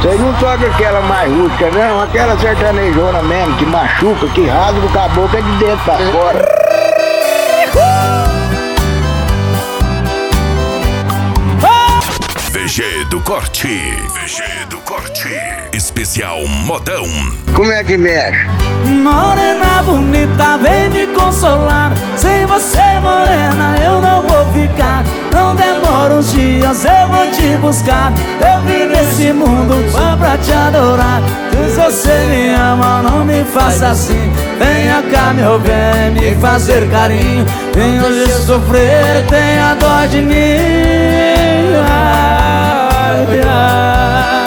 Vocês não tocam aquela mais rústica, não? Aquela sertanejona mesmo, que machuca, que rasga o caboclo é de dentro pra fora. VG do Corte. VG do Corte. Especial modão. Como é que mexe? Morena bonita, vem me consolar. Sem você, morena, eu não vou ficar. Não demora uns dias, eu vou te buscar. Eu vim nesse mundo só pra te adorar. Se você me ama, não me faça assim. Venha cá, meu bem, me fazer carinho. Vem hoje sofrer, tenha dó de mim. Ai, ai.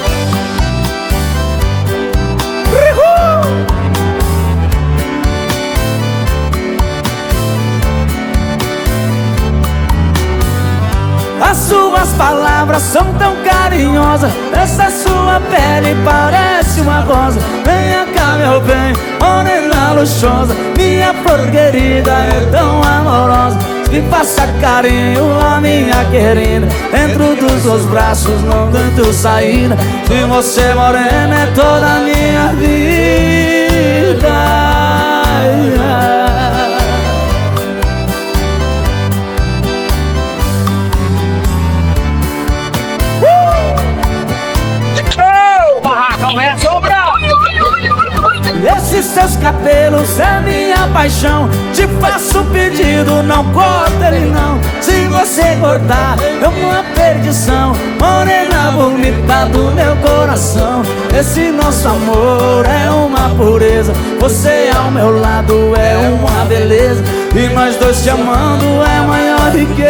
As suas palavras são tão carinhosas. Essa sua pele parece uma rosa. Venha cá, meu bem, morena luxuosa. Minha flor querida é tão amorosa. Me faça carinho, a minha querida. Dentro dos seus braços não tanto saída. Se você morena é toda a minha vida. Ai, ai. Esses seus cabelos é minha paixão. Te faço pedido, não corta ele não. Se você cortar, é uma perdição. Morena bonita do meu coração. Esse nosso amor é uma pureza. Você ao meu lado é uma beleza. E nós dois te amando é a maior riqueza.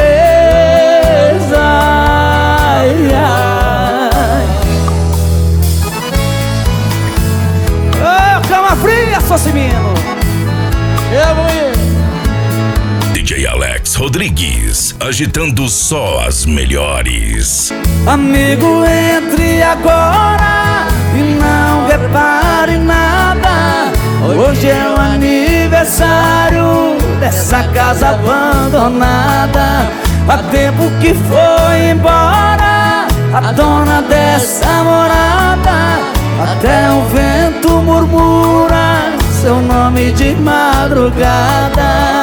Ai, ai. Cama fria, Socimino. Eu vou ir. DJ Alex Rodrigues, agitando só as melhores. Amigo, entre agora e não repare nada. Hoje é o aniversário dessa casa abandonada. Há tempo que foi embora a dona dessa morada. Até o vento murmura seu nome de madrugada.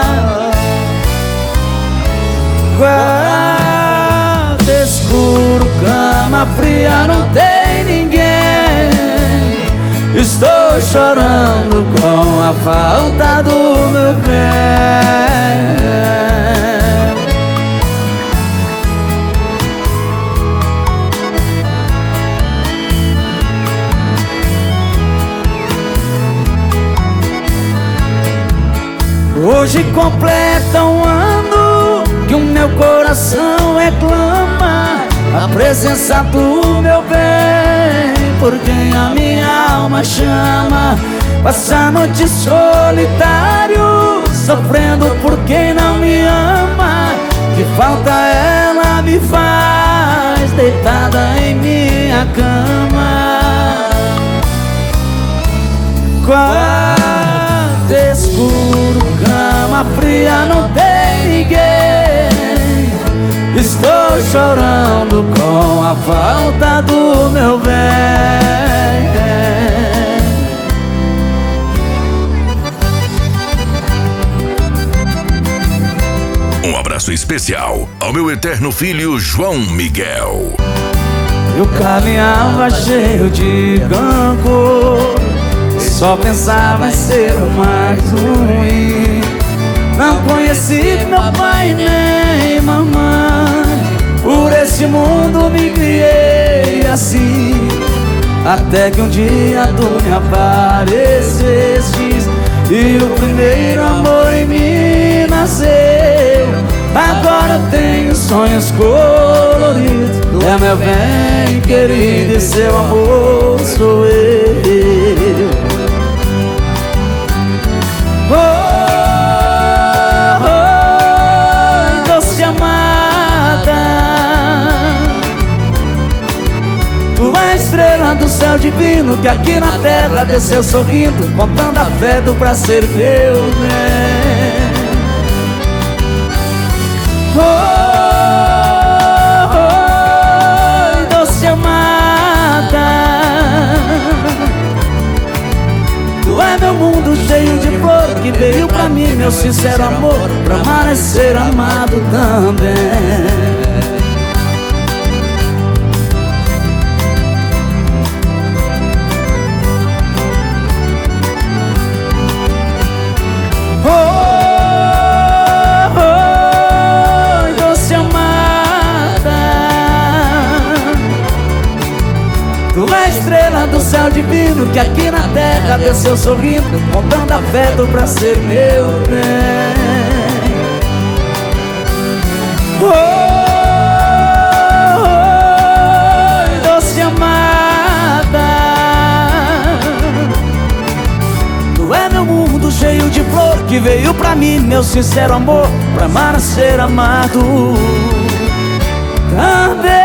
Quarto escuro, cama fria, não tem ninguém. Estou chorando com a falta do meu bem. Hoje completa um ano que o meu coração reclama a presença do meu bem, por quem a minha alma chama. Passa a noite solitário, sofrendo por quem não me ama. Que falta ela me faz, deitada em minha cama. Quarto escuro, cama fria, não tem ninguém. Estou chorando com a falta do meu bem. Um abraço especial ao meu eterno filho João Miguel. Eu caminhava cheio de rancor, só pensava em ser o mais ruim. Não conheci meu pai nem mamãe, por esse mundo me criei assim. Até que um dia tu me aparecestes e o primeiro amor em mim nasceu. Agora eu tenho sonhos coloridos, é meu bem querido e seu amor sou eu. Oh, oh, oh, doce amada, tua estrela do céu divino que aqui na terra desceu sorrindo, contando afeto pra ser teu bem. Oh, oh, oh, doce amada, meu sincero amor, pra amar é ser amado também. Tu é a estrela do céu divino que aqui na terra desceu sorrindo, contando afeto pra ser meu bem. Oi, doce amada, tu é meu mundo cheio de flor que veio pra mim, meu sincero amor, pra amar a ser amado também.